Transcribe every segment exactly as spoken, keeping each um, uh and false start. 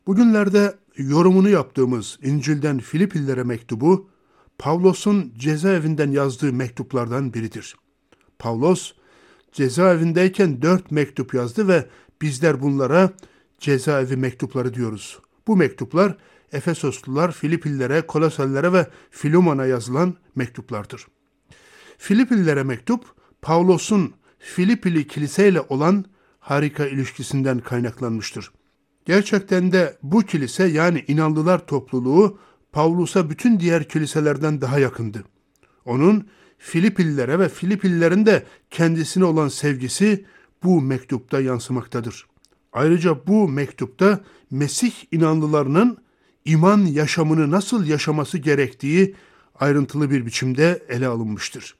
Bugünlerde yorumunu yaptığımız İncil'den Filipillilere mektubu, Pavlos'un cezaevinden yazdığı mektuplardan biridir. Pavlos, cezaevindeyken dört mektup yazdı ve bizler bunlara cezaevi mektupları diyoruz. Bu mektuplar Efesoslular, Filipillilere, Kolosellilere ve Filemon'a yazılan mektuplardır. Filipillilere mektup, Pavlos'un Filipili kiliseyle olan harika ilişkisinden kaynaklanmıştır. Gerçekten de bu kilise, yani inanlılar topluluğu, Pavlus'a bütün diğer kiliselerden daha yakındı. Onun Filipillilere ve Filipililerin de kendisine olan sevgisi bu mektupta yansımaktadır. Ayrıca bu mektupta Mesih inanlılarının iman yaşamını nasıl yaşaması gerektiği ayrıntılı bir biçimde ele alınmıştır.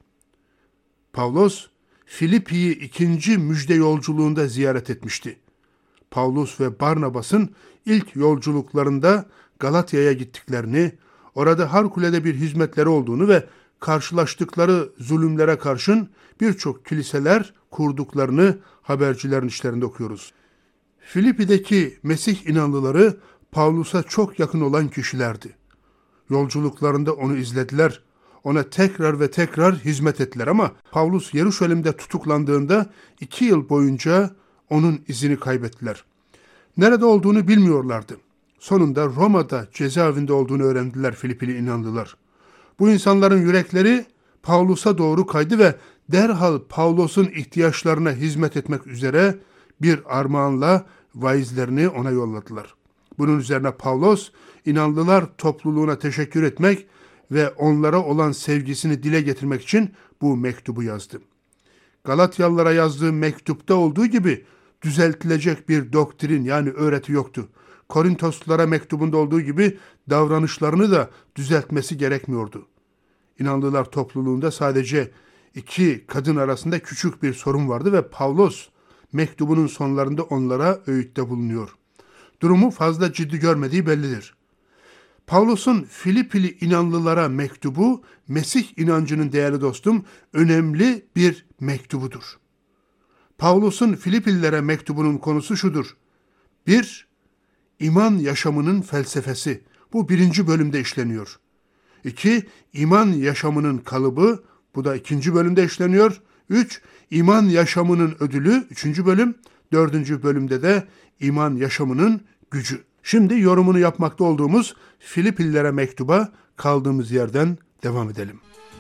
Pavlos, Filipi'yi ikinci müjde yolculuğunda ziyaret etmişti. Pavlus ve Barnabas'ın ilk yolculuklarında Galatya'ya gittiklerini, orada harikulade bir hizmetleri olduğunu ve karşılaştıkları zulümlere karşın birçok kiliseler kurduklarını habercilerin işlerinde okuyoruz. Filipi'deki Mesih inanlıları Pavlus'a çok yakın olan kişilerdi. Yolculuklarında onu izlediler, ona tekrar ve tekrar hizmet ettiler ama Pavlus Yeruşalim'de tutuklandığında iki yıl boyunca onun izini kaybettiler. Nerede olduğunu bilmiyorlardı. Sonunda Roma'da cezaevinde olduğunu öğrendiler Filipili inanlılar. Bu insanların yürekleri Pavlus'a doğru kaydı ve derhal Pavlus'un ihtiyaçlarına hizmet etmek üzere bir armağanla vaizlerini ona yolladılar. Bunun üzerine Pavlos, inanlılar topluluğuna teşekkür etmek ve onlara olan sevgisini dile getirmek için bu mektubu yazdı. Galatyalılara yazdığı mektupta olduğu gibi düzeltilecek bir doktrin, yani öğreti yoktu. Korintoslulara mektubunda olduğu gibi davranışlarını da düzeltmesi gerekmiyordu. İnanlılar topluluğunda sadece iki kadın arasında küçük bir sorun vardı ve Pavlos mektubunun sonlarında onlara öğütte bulunuyor. Durumu fazla ciddi görmediği bellidir. Pavlos'un Filipili inanlılara mektubu, Mesih inancının değerli dostum, önemli bir mektubudur. Pavlos'un Filipililere mektubunun konusu şudur. bir. İman yaşamının felsefesi. Bu birinci bölümde işleniyor. iki. İman yaşamının kalıbı. Bu da ikinci bölümde işleniyor. üç. İman yaşamının ödülü. Üçüncü bölüm. Dördüncü bölümde de iman yaşamının gücü. Şimdi yorumunu yapmakta olduğumuz Filipililere mektuba kaldığımız yerden devam edelim.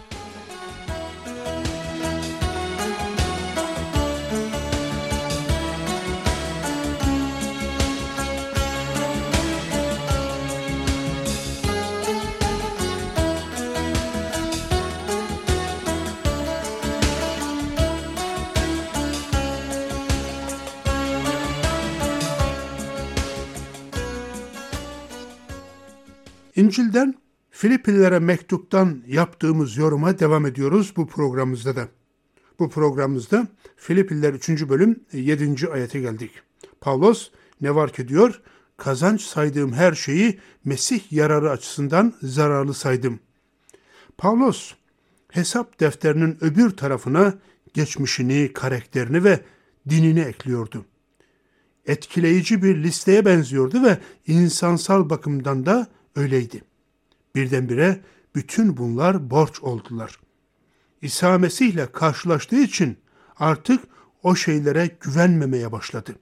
İncil'den Filipililere mektuptan yaptığımız yoruma devam ediyoruz bu programımızda da. Bu programımızda Filipililer üçüncü bölüm yedinci ayete geldik. Pavlos ne var ki diyor, kazanç saydığım her şeyi Mesih yararı açısından zararlı saydım. Pavlos hesap defterinin öbür tarafına geçmişini, karakterini ve dinini ekliyordu. Etkileyici bir listeye benziyordu ve insansal bakımdan da öyleydi. Birdenbire bütün bunlar borç oldular. İsa Mesih'le karşılaştığı için artık o şeylere güvenmemeye başladı.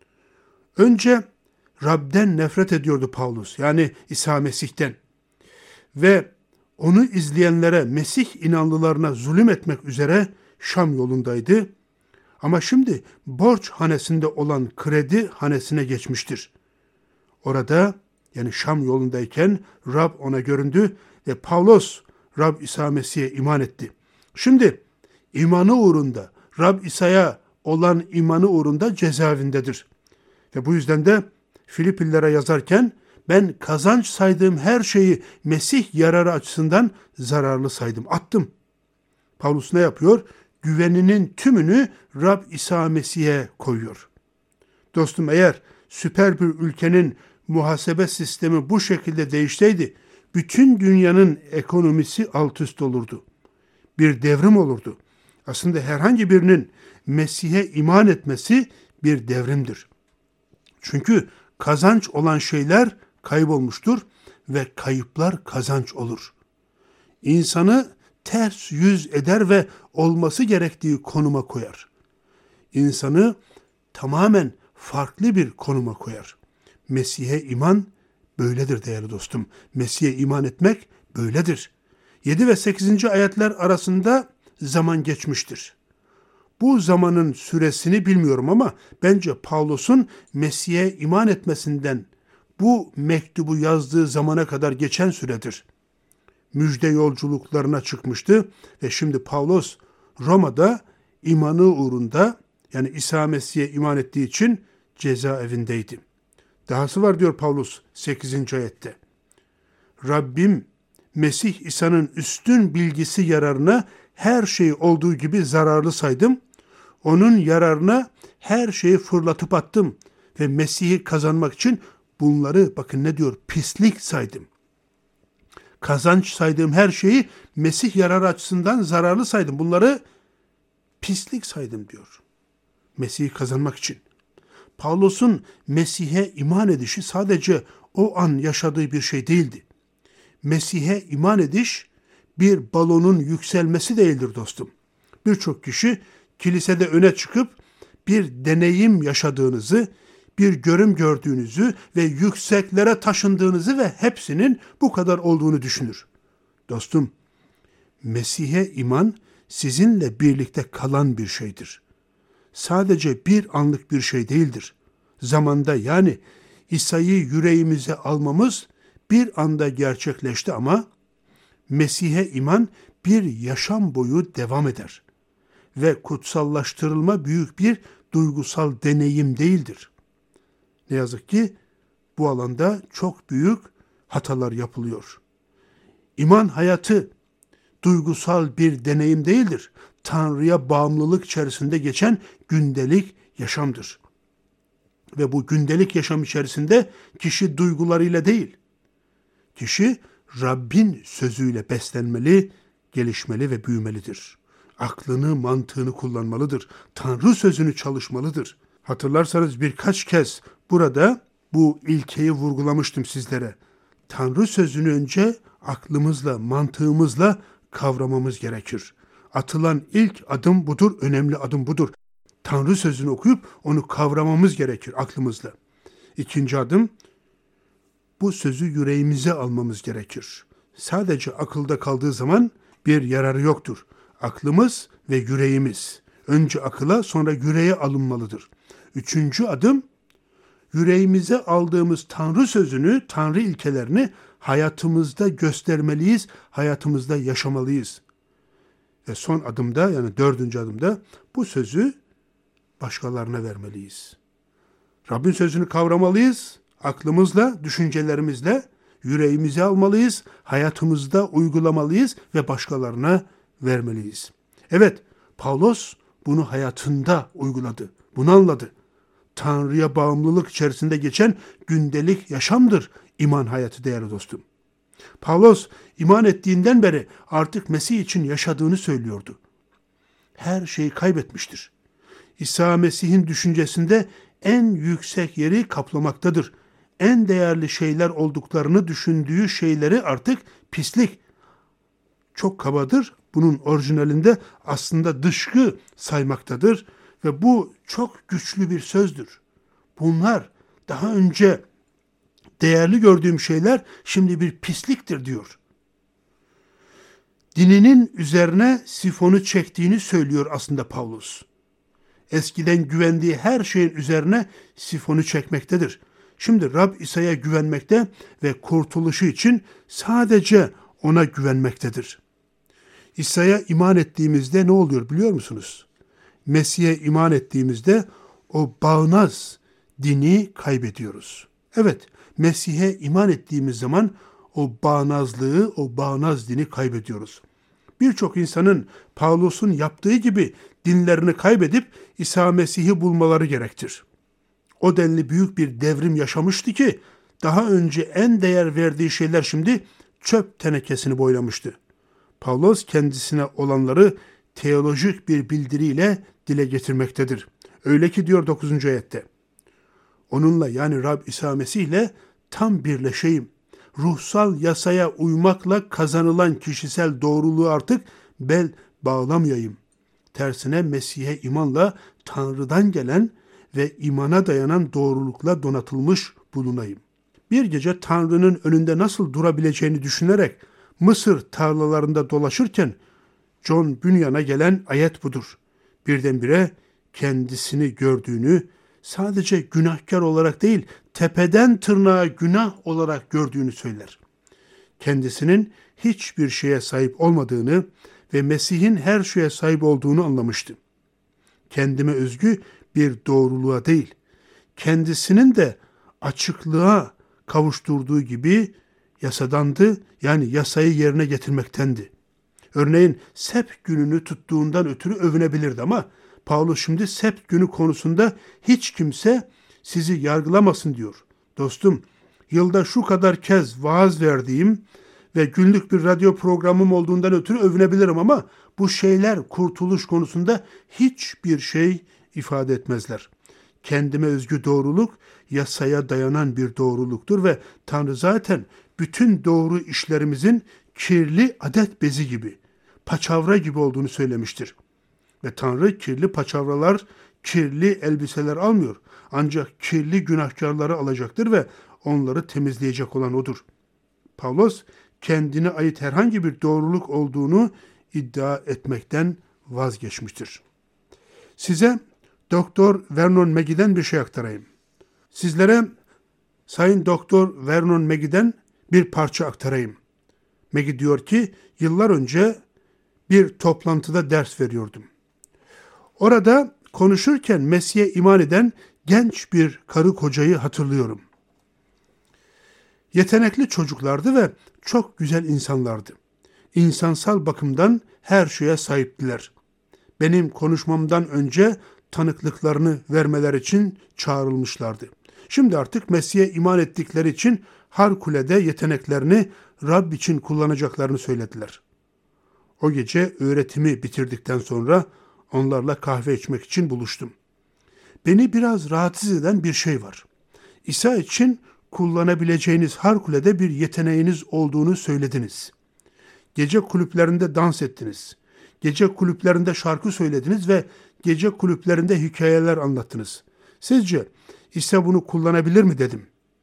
Önce Rab'den nefret ediyordu Pavlus, yani İsa Mesih'ten. Ve onu izleyenlere, Mesih inanlılarına zulüm etmek üzere Şam yolundaydı. Ama şimdi borç hanesinde olan kredi hanesine geçmiştir. Orada, yani Şam yolundayken Rab ona göründü ve Pavlos Rab İsa Mesih'e iman etti. Şimdi imanı uğrunda, Rab İsa'ya olan imanı uğrunda cezaevindedir. Ve bu yüzden de Filipillilere yazarken ben kazanç saydığım her şeyi Mesih yararı açısından zararlı saydım, attım. Pavlus ne yapıyor? Güveninin tümünü Rab İsa Mesih'e koyuyor. Dostum, eğer süper bir ülkenin muhasebe sistemi bu şekilde değişseydi, bütün dünyanın ekonomisi alt üst olurdu. Bir devrim olurdu. Aslında herhangi birinin Mesih'e iman etmesi bir devrimdir. Çünkü Kazanç olan şeyler kaybolmuştur ve kayıplar kazanç olur. İnsanı ters yüz eder ve olması gerektiği konuma koyar. İnsanı tamamen farklı bir konuma koyar. Mesih'e iman böyledir değerli dostum. Mesih'e iman etmek böyledir. yedi ve sekizinci ayetler arasında zaman geçmiştir. Bu zamanın süresini bilmiyorum ama bence Pavlos'un Mesih'e iman etmesinden bu mektubu yazdığı zamana kadar geçen süredir. Müjde yolculuklarına çıkmıştı ve şimdi Pavlos Roma'da imanı uğrunda, yani İsa Mesih'e iman ettiği için cezaevindeydi. Dahası var diyor Pavlos sekizinci ayette. Rabbim Mesih İsa'nın üstün bilgisi yararına her şeyi olduğu gibi zararlı saydım. Onun yararına her şeyi fırlatıp attım ve Mesih'i kazanmak için bunları, bakın ne diyor, pislik saydım. Kazanç saydığım her şeyi Mesih yararı açısından zararlı saydım. Bunları pislik saydım diyor. Mesih'i kazanmak için. Pavlos'un Mesih'e iman edişi sadece o an yaşadığı bir şey değildi. Mesih'e iman ediş bir balonun yükselmesi değildir dostum. Birçok kişi kilisede öne çıkıp bir deneyim yaşadığınızı, bir görüm gördüğünüzü ve yükseklere taşındığınızı ve hepsinin bu kadar olduğunu düşünür. Dostum, Mesih'e iman sizinle birlikte kalan bir şeydir. Sadece bir anlık bir şey değildir. Zamanda, yani İsa'yı yüreğimize almamız bir anda gerçekleşti ama Mesih'e iman bir yaşam boyu devam eder. Ve kutsallaştırılma büyük bir duygusal deneyim değildir. Ne yazık ki bu alanda çok büyük hatalar yapılıyor. İman hayatı duygusal bir deneyim değildir. Tanrı'ya bağımlılık içerisinde geçen gündelik yaşamdır. Ve bu gündelik yaşam içerisinde kişi duygularıyla değil, kişi Rabbin sözüyle beslenmeli, gelişmeli ve büyümelidir. Aklını, mantığını kullanmalıdır. Tanrı sözünü çalışmalıdır. Hatırlarsanız birkaç kez burada bu ilkeyi vurgulamıştım sizlere. Tanrı sözünü önce aklımızla, mantığımızla kavramamız gerekir. Atılan ilk adım budur, önemli adım budur. Tanrı sözünü okuyup onu kavramamız gerekir aklımızla. İkinci adım, bu sözü yüreğimize almamız gerekir. Sadece akılda kaldığı zaman bir yararı yoktur. Aklımız ve yüreğimiz önce akıla, sonra yüreğe alınmalıdır. Üçüncü adım, yüreğimize aldığımız Tanrı sözünü, Tanrı ilkelerini hayatımızda göstermeliyiz, hayatımızda yaşamalıyız. Ve son adımda, yani dördüncü adımda bu sözü başkalarına vermeliyiz. Rabbin sözünü kavramalıyız, aklımızla, düşüncelerimizle, yüreğimize almalıyız, hayatımızda uygulamalıyız ve başkalarına vermeliyiz. Evet, Pavlos bunu hayatında uyguladı, bunu anladı. Tanrı'ya bağımlılık içerisinde geçen gündelik yaşamdır iman hayatı değerli dostum. Pavlos iman ettiğinden beri artık Mesih için yaşadığını söylüyordu. Her şeyi kaybetmiştir. İsa Mesih'in düşüncesinde en yüksek yeri kaplamaktadır. En değerli şeyler olduklarını düşündüğü şeyleri artık pislik, çok kabadır. Bunun orijinalinde aslında dışkı saymaktadır ve bu çok güçlü bir sözdür. Bunlar daha önce değerli gördüğüm şeyler şimdi bir pisliktir diyor. Dininin üzerine sifonu çektiğini söylüyor aslında Pavlos. Eskiden güvendiği her şeyin üzerine sifonu çekmektedir. Şimdi Rab İsa'ya güvenmekte ve kurtuluşu için sadece ona güvenmektedir. İsa'ya iman ettiğimizde ne oluyor biliyor musunuz? Mesih'e iman ettiğimizde o bağnaz dini kaybediyoruz. Evet, Mesih'e iman ettiğimiz zaman o bağnazlığı, o bağnaz dini kaybediyoruz. Birçok insanın Pavlos'un yaptığı gibi dinlerini kaybedip İsa Mesih'i bulmaları gerektir. O denli büyük bir devrim yaşamıştı ki daha önce en değer verdiği şeyler şimdi çöp tenekesini boylamıştı. Pavlos kendisine olanları teolojik bir bildiriyle dile getirmektedir. Öyle ki diyor dokuzuncu ayette, Onunla yani Rab İsa Mesih ile tam birleşeyim. Ruhsal yasaya uymakla kazanılan kişisel doğruluğu artık bel bağlamayayım. Tersine Mesih'e imanla Tanrı'dan gelen ve imana dayanan doğrulukla donatılmış bulunayım. Bir gece Tanrı'nın önünde nasıl durabileceğini düşünerek Mısır tarlalarında dolaşırken John Bunyan'a gelen ayet budur. Birdenbire kendisini gördüğünü, sadece günahkar olarak değil, tepeden tırnağa günah olarak gördüğünü söyler. Kendisinin hiçbir şeye sahip olmadığını ve Mesih'in her şeye sahip olduğunu anlamıştı. Kendime özgü bir doğruluğa değil, kendisinin de açıklığa kavuşturduğu gibi yasadandı, yani yasayı yerine getirmektendi. Örneğin Sept gününü tuttuğundan ötürü övünebilirdi ama Pavlus şimdi Sept günü konusunda hiç kimse sizi yargılamasın diyor. Dostum, yılda şu kadar kez vaaz verdiğim ve günlük bir radyo programım olduğundan ötürü övünebilirim ama bu şeyler kurtuluş konusunda hiçbir şey ifade etmezler. Kendime özgü doğruluk yasaya dayanan bir doğruluktur ve Tanrı zaten bütün doğru işlerimizin kirli adet bezi gibi, paçavra gibi olduğunu söylemiştir. Ve Tanrı kirli paçavralar, kirli elbiseler almıyor. Ancak kirli günahkarları alacaktır ve onları temizleyecek olan O'dur. Pavlos kendine ait herhangi bir doğruluk olduğunu iddia etmekten vazgeçmiştir. Size Doktor Vernon Maggie'den bir şey aktarayım. Sizlere Sayın Doktor Vernon Maggie'den bir parça aktarayım. Maggie diyor ki, yıllar önce bir toplantıda ders veriyordum. Orada konuşurken Mesih'e iman eden genç bir karı kocayı hatırlıyorum. Yetenekli çocuklardı ve çok güzel insanlardı. İnsansal bakımdan her şeye sahiptiler. Benim konuşmamdan önce tanıklıklarını vermeler için çağrılmışlardı. Şimdi artık Mesih'e iman ettikleri için harikulade yeteneklerini Rab için kullanacaklarını söylediler. O gece öğretimi bitirdikten sonra onlarla kahve içmek için buluştum. Beni biraz rahatsız eden bir şey var. İsa için kullanabileceğiniz harikulade bir yeteneğiniz olduğunu söylediniz. Gece kulüplerinde dans ettiniz. Gece kulüplerinde şarkı söylediniz ve gece kulüplerinde hikayeler anlattınız. Sizce İsa bunu kullanabilir mi dedim.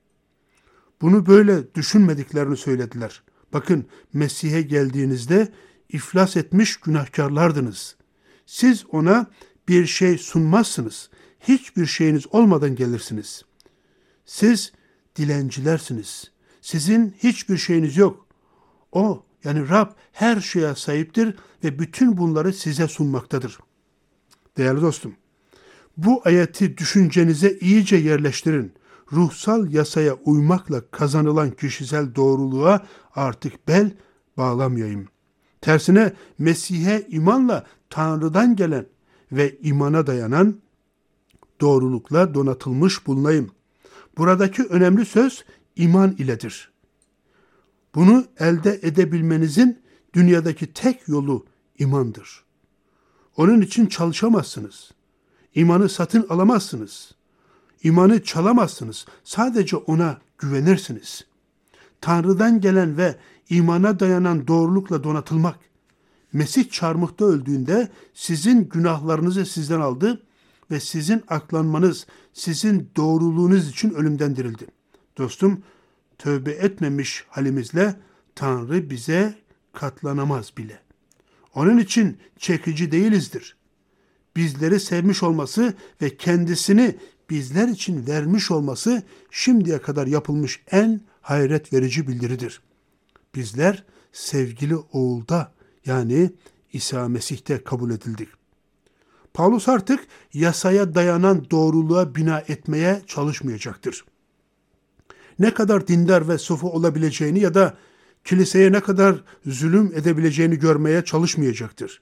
Bunu böyle düşünmediklerini söylediler. Bakın, Mesih'e geldiğinizde iflas etmiş günahkarlardınız. Siz ona bir şey sunmazsınız. Hiçbir şeyiniz olmadan gelirsiniz. Siz dilencilersiniz. Sizin hiçbir şeyiniz yok. O, yani Rab her şeye sahiptir ve bütün bunları size sunmaktadır. Değerli dostum, bu ayeti düşüncenize iyice yerleştirin. Ruhsal yasaya uymakla kazanılan kişisel doğruluğa artık bel bağlamayayım. Tersine Mesih'e imanla Tanrı'dan gelen ve imana dayanan doğrulukla donatılmış bulunayım. Buradaki önemli söz iman iledir. Bunu elde edebilmenizin dünyadaki tek yolu imandır. Onun için çalışamazsınız. İmanı satın alamazsınız. İmanı çalamazsınız. Sadece ona güvenirsiniz. Tanrı'dan gelen ve imana dayanan doğrulukla donatılmak. Mesih çarmıhta öldüğünde sizin günahlarınızı sizden aldı ve sizin aklanmanız, sizin doğruluğunuz için ölümden dirildi. Dostum, tövbe etmemiş halimizle Tanrı bize katlanamaz bile. Onun için çekici değilizdir. Bizleri sevmiş olması ve kendisini bizler için vermiş olması şimdiye kadar yapılmış en hayret verici bildiridir. Bizler sevgili oğulda, yani İsa Mesih'te kabul edildik. Pavlus artık yasaya dayanan doğruluğa bina etmeye çalışmayacaktır. Ne kadar dindar ve sofu olabileceğini ya da kiliseye ne kadar zulüm edebileceğini görmeye çalışmayacaktır.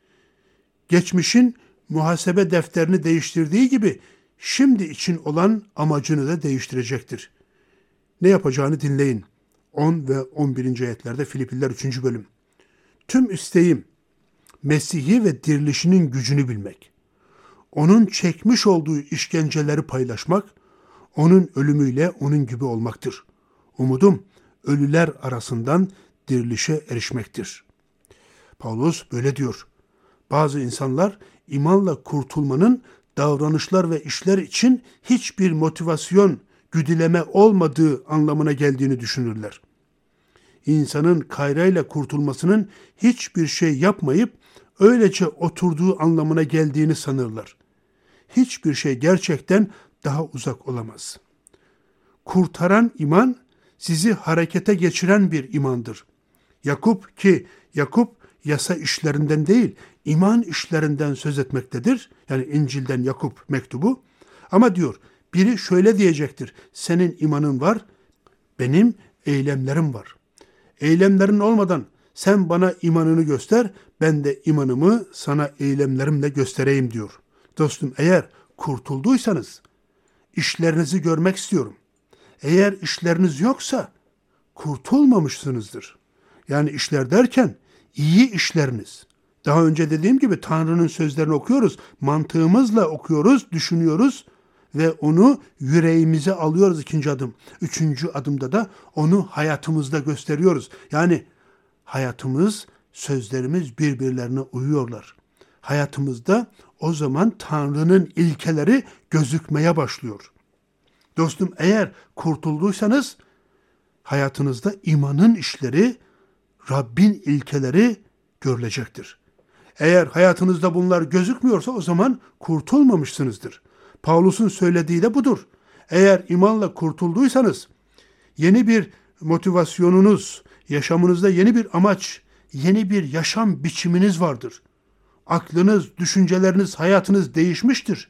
Geçmişin muhasebe defterini değiştirdiği gibi şimdi için olan amacını da değiştirecektir. Ne yapacağını dinleyin. on ve on birinci ayetlerde Filipililer üçüncü bölüm. Tüm isteğim Mesih'i ve dirilişinin gücünü bilmek. Onun çekmiş olduğu işkenceleri paylaşmak, Onun ölümüyle onun gibi olmaktır. Umudum ölüler arasından dirilişe erişmektir. Pavlos böyle diyor. Bazı insanlar imanla kurtulmanın davranışlar ve işler için hiçbir motivasyon, güdüleme olmadığı anlamına geldiğini düşünürler. İnsanın kayrayla kurtulmasının hiçbir şey yapmayıp öylece oturduğu anlamına geldiğini sanırlar. Hiçbir şey gerçekten daha uzak olamaz. Kurtaran iman sizi harekete geçiren bir imandır. Yakup ki Yakup yasa işlerinden değil, iman işlerinden söz etmektedir. Yani İncil'den Yakup mektubu. Ama diyor, biri şöyle diyecektir. Senin imanın var, benim eylemlerim var. Eylemlerin olmadan sen bana imanını göster, ben de imanımı sana eylemlerimle göstereyim diyor. Dostum, eğer kurtulduysanız işlerinizi görmek istiyorum. Eğer işleriniz yoksa kurtulmamışsınızdır. Yani işler derken iyi işleriniz. Daha önce dediğim gibi Tanrı'nın sözlerini okuyoruz. Mantığımızla okuyoruz, düşünüyoruz ve onu yüreğimize alıyoruz ikinci adım. Üçüncü adımda da onu hayatımızda gösteriyoruz. Yani hayatımız, sözlerimiz birbirlerine uyuyorlar. Hayatımızda o zaman Tanrı'nın ilkeleri gözükmeye başlıyor. Dostum, eğer kurtulduysanız hayatınızda imanın işleri, Rabbin ilkeleri görülecektir. Eğer hayatınızda bunlar gözükmüyorsa o zaman kurtulmamışsınızdır. Pavlus'un söylediği de budur. Eğer imanla kurtulduysanız yeni bir motivasyonunuz, yaşamınızda yeni bir amaç, yeni bir yaşam biçiminiz vardır. Aklınız, düşünceleriniz, hayatınız değişmiştir.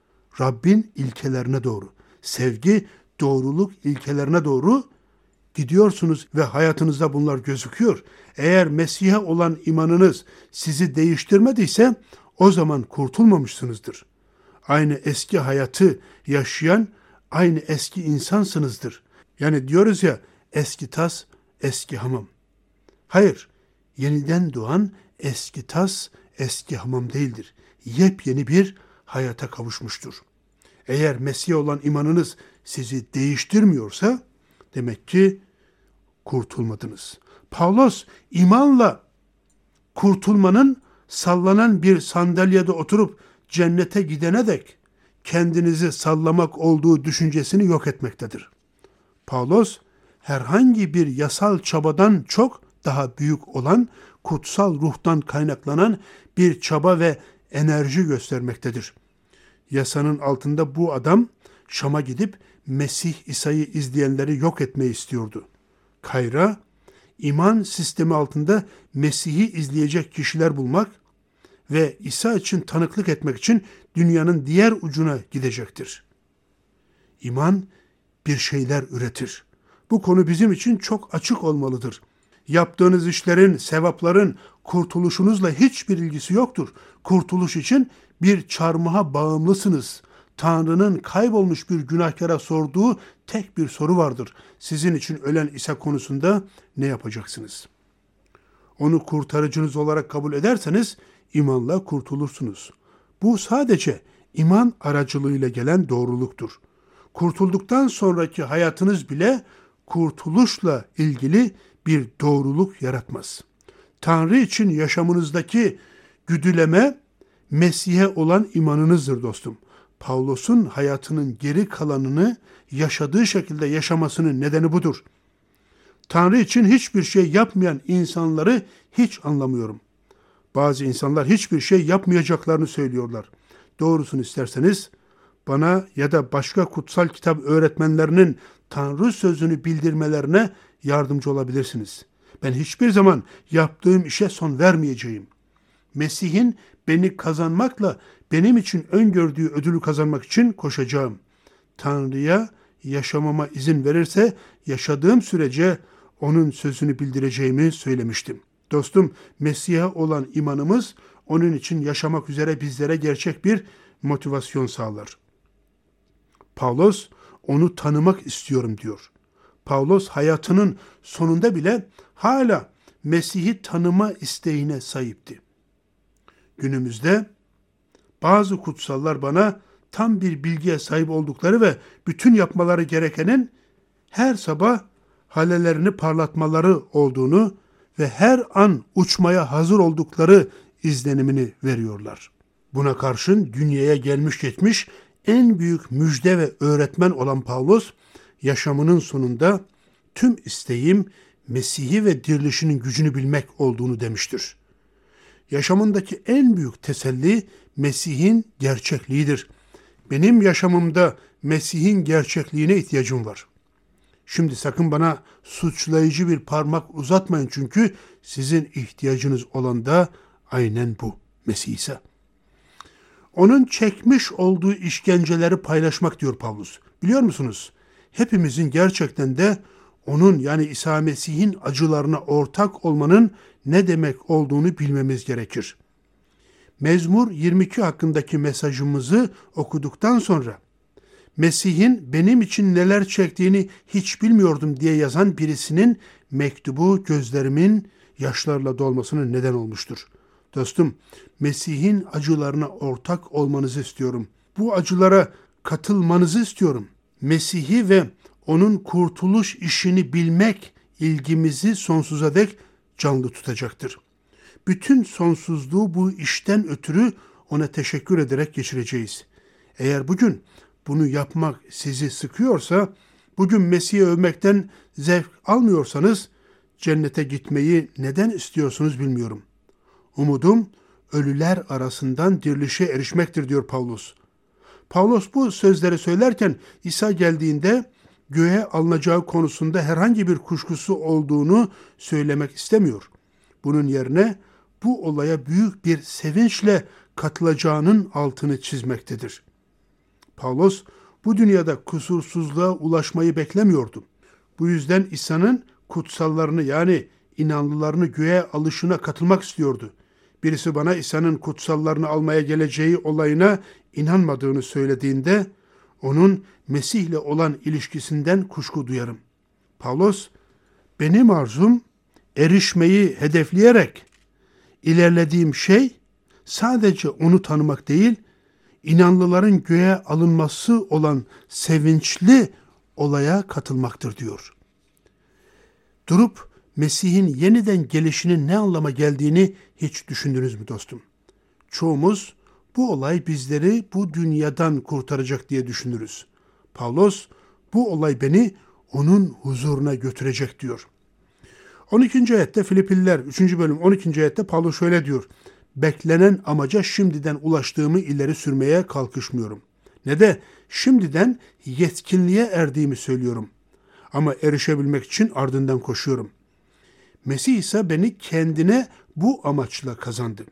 Rabbin ilkelerine doğru, sevgi, doğruluk ilkelerine doğru gidiyorsunuz ve hayatınızda bunlar gözüküyor. Eğer Mesih'e olan imanınız sizi değiştirmediyse o zaman kurtulmamışsınızdır. Aynı eski hayatı yaşayan aynı eski insansınızdır. Yani diyoruz ya, eski tas, eski hamam. Hayır, yeniden doğan eski tas, eski hamam değildir. Yepyeni bir hayata kavuşmuştur. Eğer Mesih'e olan imanınız sizi değiştirmiyorsa demek ki kurtulmadınız. Pavlos imanla kurtulmanın sallanan bir sandalyede oturup cennete gidene dek kendinizi sallamak olduğu düşüncesini yok etmektedir. Pavlos herhangi bir yasal çabadan çok daha büyük olan kutsal ruhtan kaynaklanan bir çaba ve enerji göstermektedir. Yasanın altında bu adam Şam'a gidip Mesih İsa'yı izleyenleri yok etmeyi istiyordu. Kayra, iman sistemi altında Mesih'i izleyecek kişiler bulmak ve İsa için tanıklık etmek için dünyanın diğer ucuna gidecektir. İman bir şeyler üretir. Bu konu bizim için çok açık olmalıdır. Yaptığınız işlerin, sevapların kurtuluşunuzla hiçbir ilgisi yoktur. Kurtuluş için bir çarmıha bağımlısınız. Tanrı'nın kaybolmuş bir günahkara sorduğu tek bir soru vardır. Sizin için ölen İsa konusunda ne yapacaksınız? Onu kurtarıcınız olarak kabul ederseniz imanla kurtulursunuz. Bu sadece iman aracılığıyla gelen doğruluktur. Kurtulduktan sonraki hayatınız bile kurtuluşla ilgili bir doğruluk yaratmaz. Tanrı için yaşamınızdaki güdüleme Mesih'e olan imanınızdır dostum. Pavlos'un hayatının geri kalanını yaşadığı şekilde yaşamasının nedeni budur. Tanrı için hiçbir şey yapmayan insanları hiç anlamıyorum. Bazı insanlar hiçbir şey yapmayacaklarını söylüyorlar. Doğrusunu isterseniz bana ya da başka kutsal kitap öğretmenlerinin Tanrı sözünü bildirmelerine yardımcı olabilirsiniz. Ben hiçbir zaman yaptığım işe son vermeyeceğim. Mesih'in beni kazanmakla benim için öngördüğü ödülü kazanmak için koşacağım. Tanrı'ya yaşamama izin verirse yaşadığım sürece onun sözünü bildireceğimi söylemiştim. Dostum, Mesih'e olan imanımız onun için yaşamak üzere bizlere gerçek bir motivasyon sağlar. Pavlos onu tanımak istiyorum diyor. Pavlos hayatının sonunda bile hala Mesih'i tanıma isteğine sahipti. Günümüzde bazı kutsallar bana tam bir bilgiye sahip oldukları ve bütün yapmaları gerekenin her sabah halelerini parlatmaları olduğunu ve her an uçmaya hazır oldukları izlenimini veriyorlar. Buna karşın dünyaya gelmiş geçmiş en büyük müjde ve öğretmen olan Pavlos, yaşamının sonunda tüm isteğim Mesih'i ve dirilişinin gücünü bilmek olduğunu demiştir. Yaşamındaki en büyük teselli Mesih'in gerçekliğidir. Benim yaşamımda Mesih'in gerçekliğine ihtiyacım var. Şimdi sakın bana suçlayıcı bir parmak uzatmayın çünkü sizin ihtiyacınız olan da aynen bu, Mesih ise. Onun çekmiş olduğu işkenceleri paylaşmak diyor Pavlus. Biliyor musunuz? Hepimizin gerçekten de onun yani İsa Mesih'in acılarına ortak olmanın ne demek olduğunu bilmemiz gerekir. Mezmur yirmi iki hakkındaki mesajımızı okuduktan sonra Mesih'in benim için neler çektiğini hiç bilmiyordum diye yazan birisinin mektubu gözlerimin yaşlarla dolmasına neden olmuştur. Dostum, Mesih'in acılarına ortak olmanızı istiyorum. Bu acılara katılmanızı istiyorum. Mesih'i ve onun kurtuluş işini bilmek ilgimizi sonsuza dek canlı tutacaktır. Bütün sonsuzluğu bu işten ötürü ona teşekkür ederek geçireceğiz. Eğer bugün bunu yapmak sizi sıkıyorsa, bugün Mesih'i övmekten zevk almıyorsanız, cennete gitmeyi neden istiyorsunuz bilmiyorum. Umudum ölüler arasından dirilişe erişmektir diyor Pavlus. Pavlus bu sözleri söylerken İsa geldiğinde göğe alınacağı konusunda herhangi bir kuşkusu olduğunu söylemek istemiyor. Bunun yerine bu olaya büyük bir sevinçle katılacağının altını çizmektedir. Pavlus bu dünyada kusursuzluğa ulaşmayı beklemiyordu. Bu yüzden İsa'nın kutsallarını yani inanlılarını göğe alışına katılmak istiyordu. Birisi bana İsa'nın kutsallarını almaya geleceği olayına inanmadığını söylediğinde onun Mesih'le olan ilişkisinden kuşku duyarım. Pavlus, benim arzum erişmeyi hedefleyerek ilerlediğim şey sadece onu tanımak değil, inanlıların göğe alınması olan sevinçli olaya katılmaktır diyor. Durup Mesih'in yeniden gelişinin ne anlama geldiğini hiç düşündünüz mü dostum? Çoğumuz bu olay bizleri bu dünyadan kurtaracak diye düşünürüz. Pavlos, bu olay beni onun huzuruna götürecek diyor. on ikinci ayette Filipliler üçüncü bölüm on ikinci ayette Pavlos şöyle diyor. Beklenen amaca şimdiden ulaştığımı ileri sürmeye kalkışmıyorum. Ne de şimdiden yetkinliğe erdiğimi söylüyorum. Ama erişebilmek için ardından koşuyorum. Mesih ise beni kendine bu amaçla kazandı.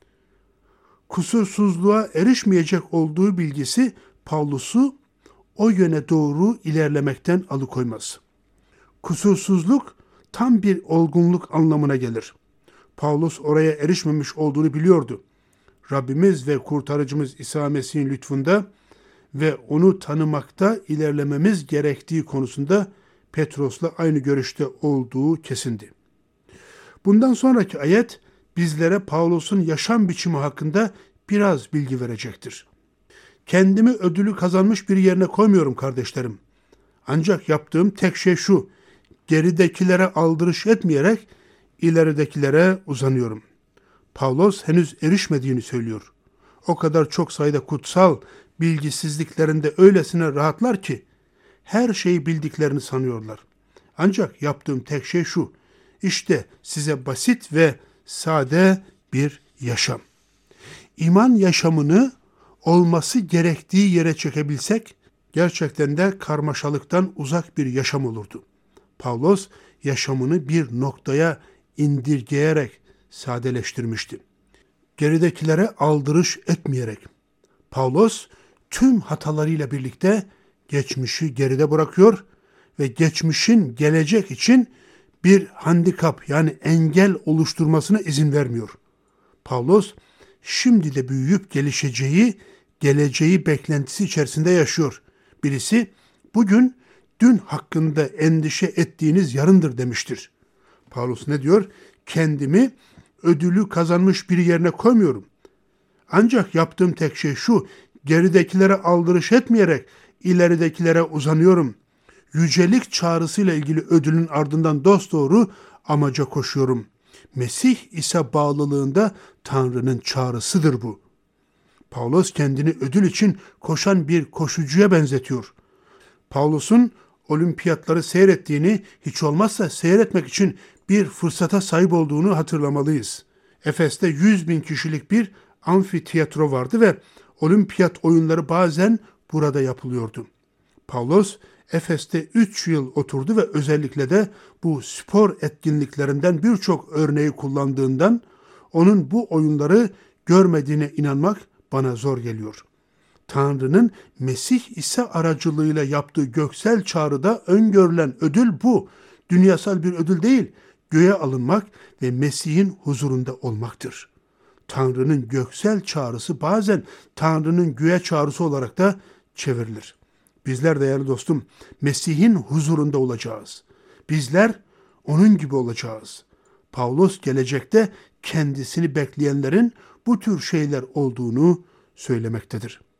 Kusursuzluğa erişmeyecek olduğu bilgisi Pavlus'u o yöne doğru ilerlemekten alıkoymaz. Kusursuzluk tam bir olgunluk anlamına gelir. Pavlus oraya erişmemiş olduğunu biliyordu. Rabbimiz ve kurtarıcımız İsa Mesih'in lütfunda ve onu tanımakta ilerlememiz gerektiği konusunda Petros'la aynı görüşte olduğu kesindi. Bundan sonraki ayet bizlere Pavlus'un yaşam biçimi hakkında biraz bilgi verecektir. Kendimi ödülü kazanmış bir yerine koymuyorum kardeşlerim. Ancak yaptığım tek şey şu, geridekilere aldırış etmeyerek ileridekilere uzanıyorum. Pavlos henüz erişmediğini söylüyor. O kadar çok sayıda kutsal bilgisizliklerinde öylesine rahatlar ki her şeyi bildiklerini sanıyorlar. Ancak yaptığım tek şey şu, işte size basit ve sade bir yaşam. İman yaşamını olması gerektiği yere çekebilsek, gerçekten de karmaşalıktan uzak bir yaşam olurdu. Pavlos yaşamını bir noktaya indirgeyerek sadeleştirmişti. Geridekilere aldırış etmeyerek. Pavlos tüm hatalarıyla birlikte geçmişi geride bırakıyor ve geçmişin gelecek için bir handikap yani engel oluşturmasına izin vermiyor. Pavlos şimdi de büyüyüp gelişeceği, geleceği beklentisi içerisinde yaşıyor. Birisi bugün dün hakkında endişe ettiğiniz yarındır demiştir. Pavlos ne diyor? Kendimi ödülü kazanmış bir yerine koymuyorum. Ancak yaptığım tek şey şu, Geridekilere aldırış etmeyerek ileridekilere uzanıyorum. Yücelik çağrısıyla ilgili ödülün ardından dosdoğru amaca koşuyorum. Mesih ise bağlılığında Tanrı'nın çağrısıdır bu. Pavlos kendini ödül için koşan bir koşucuya benzetiyor. Pavlos'un olimpiyatları seyrettiğini, hiç olmazsa seyretmek için bir fırsata sahip olduğunu hatırlamalıyız. Efes'te yüz bin kişilik bir amfiteyatro vardı ve olimpiyat oyunları bazen burada yapılıyordu. Pavlos, Efes'te üç yıl oturdu ve özellikle de bu spor etkinliklerinden birçok örneği kullandığından onun bu oyunları görmediğine inanmak bana zor geliyor. Tanrı'nın Mesih İsa aracılığıyla yaptığı göksel çağrıda öngörülen ödül bu. Dünyasal bir ödül değil, göğe alınmak ve Mesih'in huzurunda olmaktır. Tanrı'nın göksel çağrısı bazen Tanrı'nın göğe çağrısı olarak da çevrilir. Bizler değerli dostum, Mesih'in huzurunda olacağız. Bizler onun gibi olacağız. Pavlos gelecekte kendisini bekleyenlerin bu tür şeyler olduğunu söylemektedir.